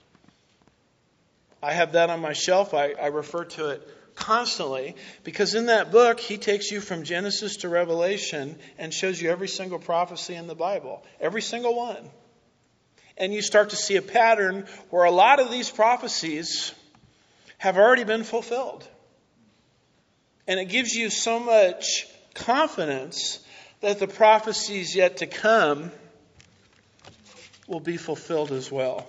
I have that on my shelf. I refer to it constantly because in that book, he takes you from Genesis to Revelation and shows you every single prophecy in the Bible. Every single one. And you start to see a pattern where a lot of these prophecies have already been fulfilled. And it gives you so much confidence that the prophecies yet to come will be fulfilled as well.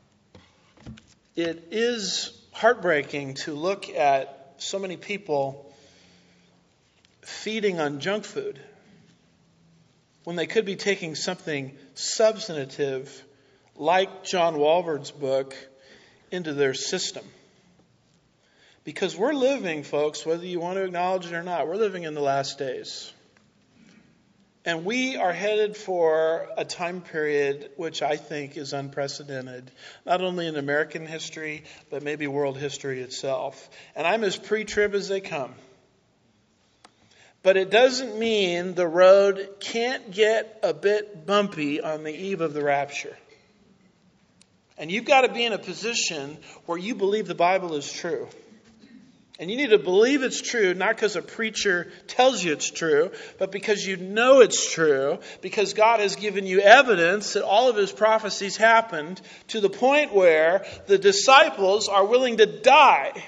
It is heartbreaking to look at so many people feeding on junk food when they could be taking something substantive like John Walvoord's book into their system. Because we're living, folks, whether you want to acknowledge it or not, we're living in the last days. And we are headed for a time period which I think is unprecedented, not only in American history, but maybe world history itself. And I'm as pre-trib as they come. But it doesn't mean the road can't get a bit bumpy on the eve of the rapture. And you've got to be in a position where you believe the Bible is true. And you need to believe it's true, not because a preacher tells you it's true, but because you know it's true, because God has given you evidence that all of his prophecies happened to the point where the disciples are willing to die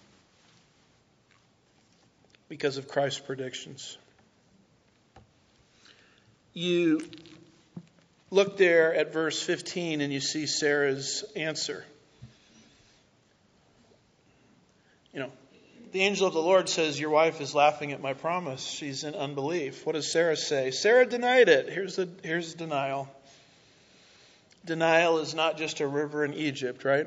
because of Christ's predictions. You look there at verse 15 and you see Sarah's answer. The angel of the Lord says, your wife is laughing at my promise. She's in unbelief. What does Sarah say? Sarah denied it. Here's denial. Denial is not just a river in Egypt, right?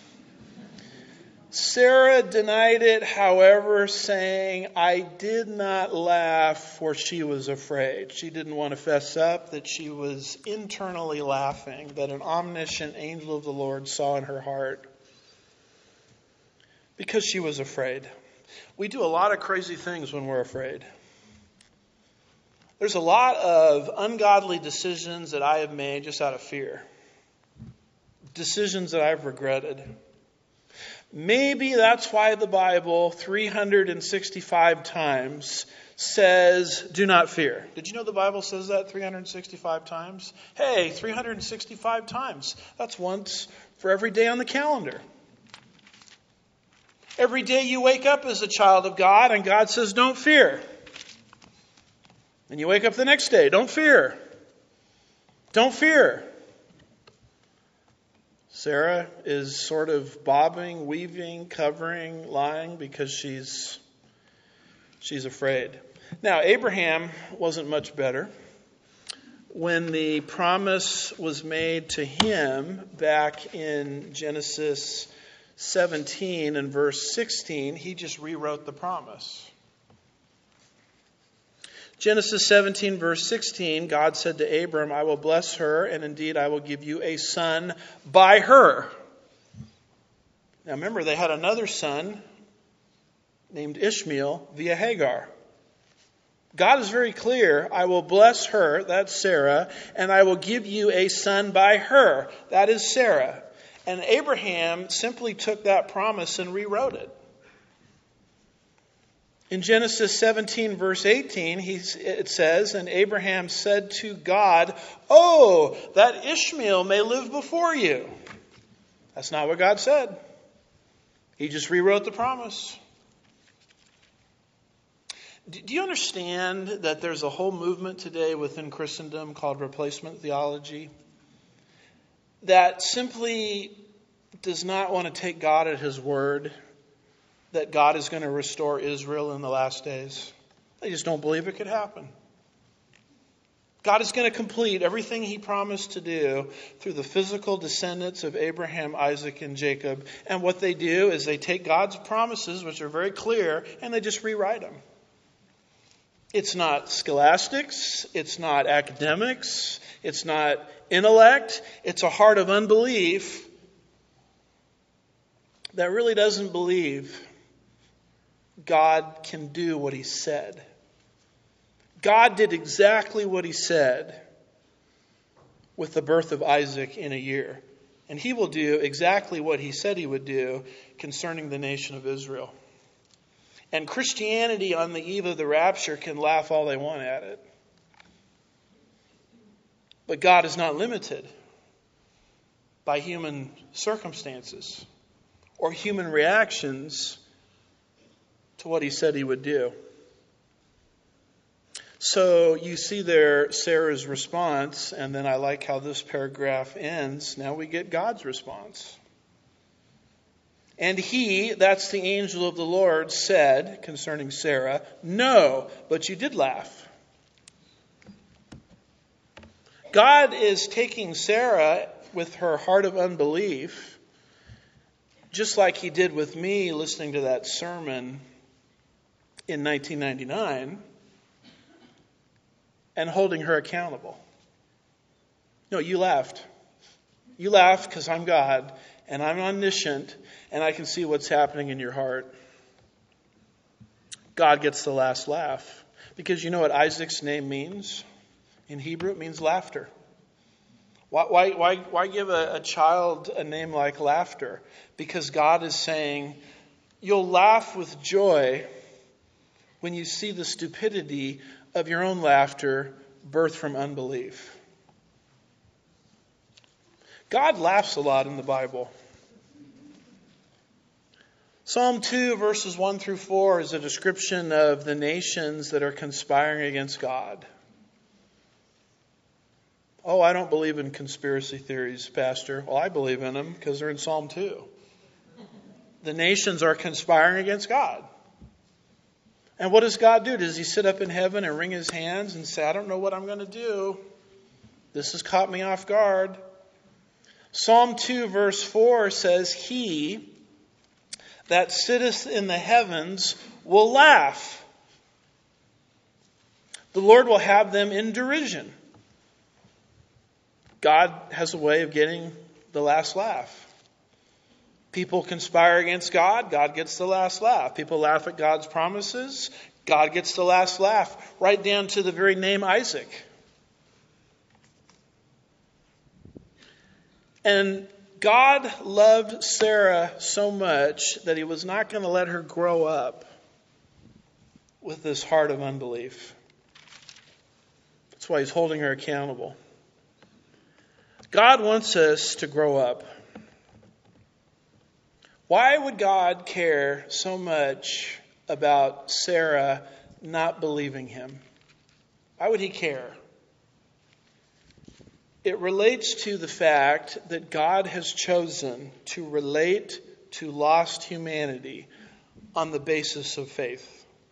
Sarah denied it, however, saying, I did not laugh, for she was afraid. She didn't want to fess up that she was internally laughing, that an omniscient angel of the Lord saw in her heart, because she was afraid. We do a lot of crazy things when we're afraid. There's a lot of ungodly decisions that I have made just out of fear. decisions that I've regretted. Maybe that's why the Bible 365 times says, do not fear. Did you know the Bible says that 365 times? Hey, 365 times. That's once for every day on the calendar. Every day you wake up as a child of God and God says, don't fear. And you wake up the next day, don't fear. Don't fear. Sarah is sort of bobbing, weaving, covering, lying because she's afraid. Now, Abraham wasn't much better. When the promise was made to him back in Genesis 17 and verse 16, he just rewrote the promise. Genesis 17, verse 16, God said to Abram, I will bless her, and indeed I will give you a son by her. Now remember, they had another son named Ishmael via Hagar. God is very clear, I will bless her, that's Sarah, and I will give you a son by her, that is Sarah. And Abraham simply took that promise and rewrote it. In Genesis 17, verse 18, it says, and Abraham said to God, oh, that Ishmael may live before you. That's not what God said. He just rewrote the promise. Do you understand that there's a whole movement today within Christendom called replacement theology that simply does not want to take God at His word that God is going to restore Israel in the last days? They just don't believe it could happen. God is going to complete everything He promised to do through the physical descendants of Abraham, Isaac, and Jacob. And what they do is they take God's promises, which are very clear, and they just rewrite them. It's not scholastics. It's not academics. It's not intellect. It's a heart of unbelief that really doesn't believe God can do what He said. God did exactly what He said with the birth of Isaac in a year. And He will do exactly what He said He would do concerning the nation of Israel. And Christianity on the eve of the rapture can laugh all they want at it. But God is not limited by human circumstances or human reactions to what He said He would do. So you see there Sarah's response, and then I like how this paragraph ends. Now we get God's response. And He, that's the angel of the Lord, said concerning Sarah, no, but you did laugh. God is taking Sarah with her heart of unbelief, just like He did with me listening to that sermon in 1999, and holding her accountable. No, you laughed. You laughed because I'm God, and I'm omniscient, and I can see what's happening in your heart. God gets the last laugh. Because you know what Isaac's name means? In Hebrew, it means laughter. Why give a child a name like laughter? Because God is saying, you'll laugh with joy when you see the stupidity of your own laughter birthed from unbelief. God laughs a lot in the Bible. Psalm 2, verses 1 through 4 is a description of the nations that are conspiring against God. Oh, I don't believe in conspiracy theories, Pastor. Well, I believe in them because they're in Psalm 2. The nations are conspiring against God. And what does God do? Does He sit up in heaven and wring His hands and say, I don't know what I'm going to do. This has caught me off guard. Psalm 2 verse 4 says, He that sitteth in the heavens will laugh. The Lord will have them in derision. God has a way of getting the last laugh. People conspire against God, God gets the last laugh. People laugh at God's promises, God gets the last laugh. Right down to the very name Isaac. And God loved Sarah so much that he was not going to let her grow up with this heart of unbelief. That's why he's holding her accountable. God wants us to grow up. Why would God care so much about Sarah not believing him? Why would he care? It relates to the fact that God has chosen to relate to lost humanity on the basis of faith.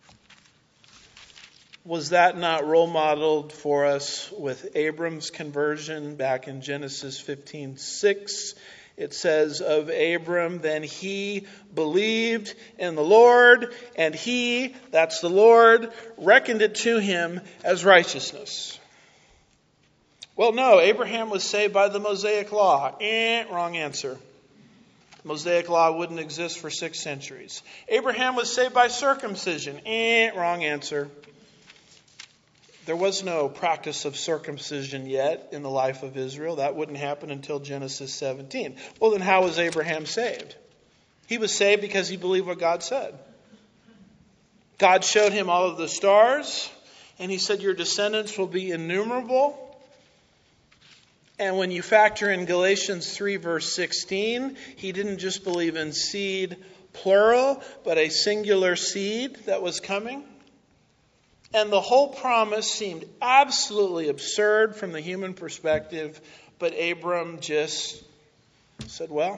Was that not role modeled for us with Abram's conversion back in Genesis 15:6? It says of Abram, then he believed in the Lord, and he, that's the Lord, reckoned it to him as righteousness. Well, no, Abraham was saved by the Mosaic Law. Wrong answer. Mosaic Law wouldn't exist for 6 centuries. Abraham was saved by circumcision. Wrong answer. There was no practice of circumcision yet in the life of Israel. That wouldn't happen until Genesis 17. Well, then how was Abraham saved? He was saved because he believed what God said. God showed him all of the stars, and he said, your descendants will be innumerable. And when you factor in Galatians 3 verse 16, he didn't just believe in seed plural, but a singular seed that was coming. And the whole promise seemed absolutely absurd from the human perspective, but Abram just said, well,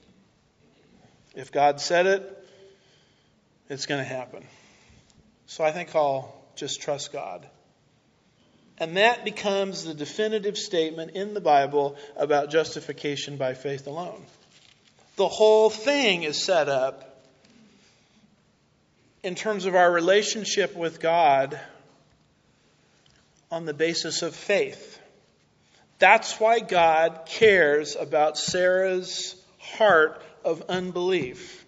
if God said it, it's going to happen. So I think I'll just trust God. And that becomes the definitive statement in the Bible about justification by faith alone. The whole thing is set up in terms of our relationship with God on the basis of faith. That's why God cares about Sarah's heart of unbelief.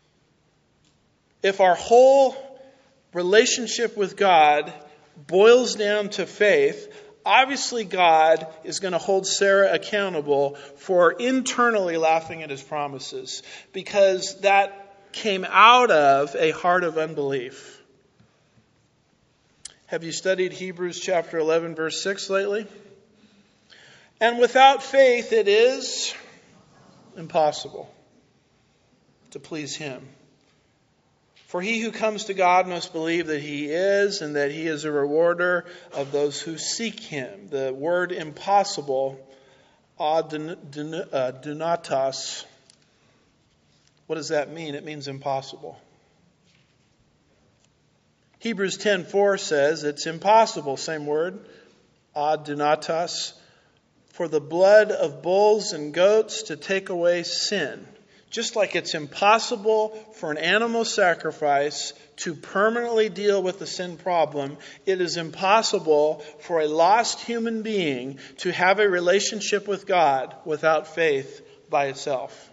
If our whole relationship with God boils down to faith, obviously God is going to hold Sarah accountable for internally laughing at his promises, because that came out of a heart of unbelief. Have you studied Hebrews chapter 11 verse 6 lately? And without faith it is impossible to please him. For he who comes to God must believe that he is, and that he is a rewarder of those who seek him. The word impossible, dunatos, what does that mean? It means impossible. Hebrews 10:4 says it's impossible, same word, dunatos, for the blood of bulls and goats to take away sin. Just like it's impossible for an animal sacrifice to permanently deal with the sin problem, it is impossible for a lost human being to have a relationship with God without faith by itself.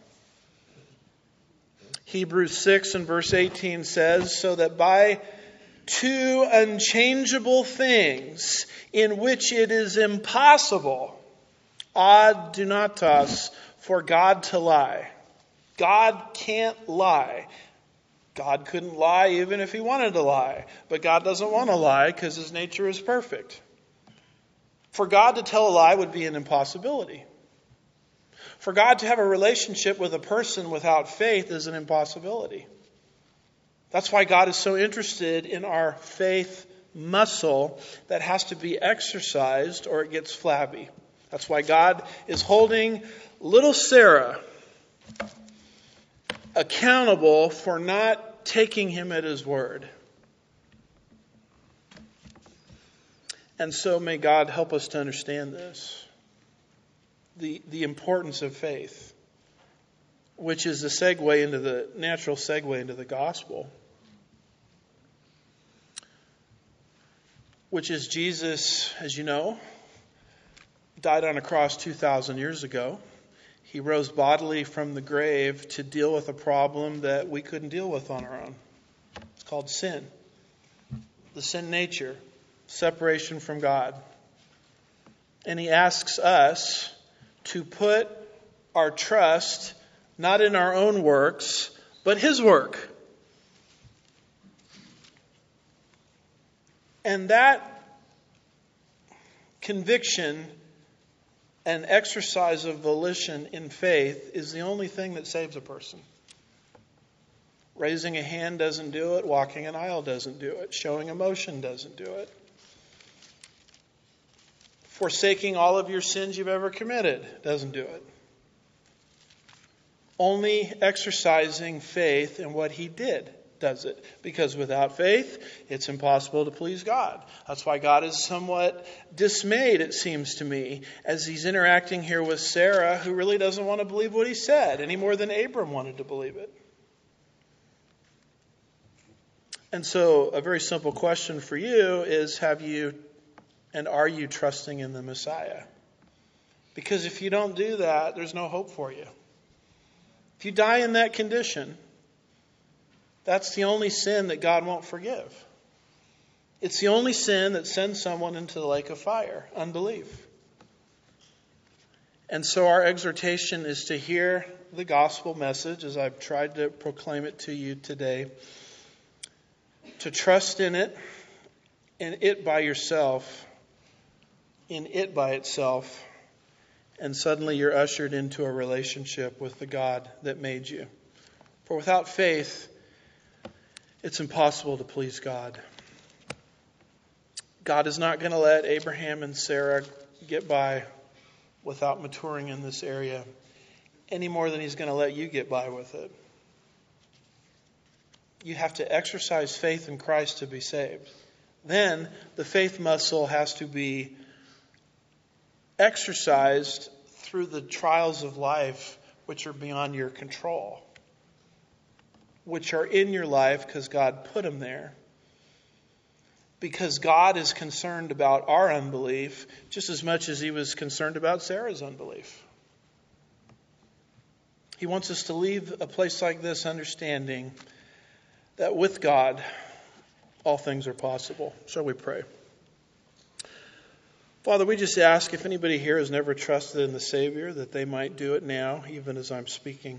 Hebrews 6 and verse 18 says, so that by 2 unchangeable things in which it is impossible, dunatos, for God to lie. God can't lie. God couldn't lie even if he wanted to lie. But God doesn't want to lie because his nature is perfect. For God to tell a lie would be an impossibility. For God to have a relationship with a person without faith is an impossibility. That's why God is so interested in our faith muscle that has to be exercised or it gets flabby. That's why God is holding little Sarah accountable for not taking him at his word. And so may God help us to understand this. The importance of faith, which is the natural segue into the gospel, which is Jesus, as you know, died on a cross 2,000 years ago. He rose bodily from the grave to deal with a problem that we couldn't deal with on our own. It's called sin. The sin nature, separation from God. And he asks us to put our trust not in our own works, but His work. And that conviction and exercise of volition in faith is the only thing that saves a person. Raising a hand doesn't do it. Walking an aisle doesn't do it. Showing emotion doesn't do it. Forsaking all of your sins you've ever committed doesn't do it. Only exercising faith in what He did does it. Because without faith, it's impossible to please God. That's why God is somewhat dismayed, it seems to me, as He's interacting here with Sarah, who really doesn't want to believe what He said, any more than Abram wanted to believe it. And so, a very simple question for you is, have you and are you trusting in the Messiah? Because if you don't do that, there's no hope for you. If you die in that condition, that's the only sin that God won't forgive. It's the only sin that sends someone into the lake of fire, unbelief. And so our exhortation is to hear the gospel message, as I've tried to proclaim it to you today, to trust in it by yourself, in it by itself, and suddenly you're ushered into a relationship with the God that made you. For without faith, it's impossible to please God. God is not going to let Abraham and Sarah get by without maturing in this area any more than He's going to let you get by with it. You have to exercise faith in Christ to be saved. Then the faith muscle has to be exercised through the trials of life which are beyond your control, which are in your life because God put them there. Because God is concerned about our unbelief just as much as He was concerned about Sarah's unbelief. He wants us to leave a place like this understanding that with God, all things are possible. Shall we pray? Father, we just ask if anybody here has never trusted in the Savior, that they might do it now, even as I'm speaking.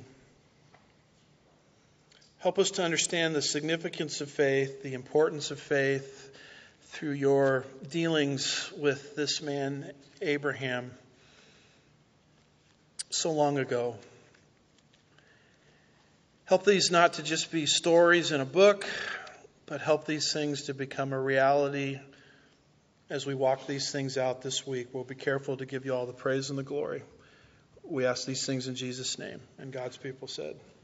Help us to understand the significance of faith, the importance of faith, through your dealings with this man, Abraham, so long ago. Help these not to just be stories in a book, but help these things to become a reality as we walk these things out this week. We'll be careful to give you all the praise and the glory. We ask these things in Jesus' name. And God's people said,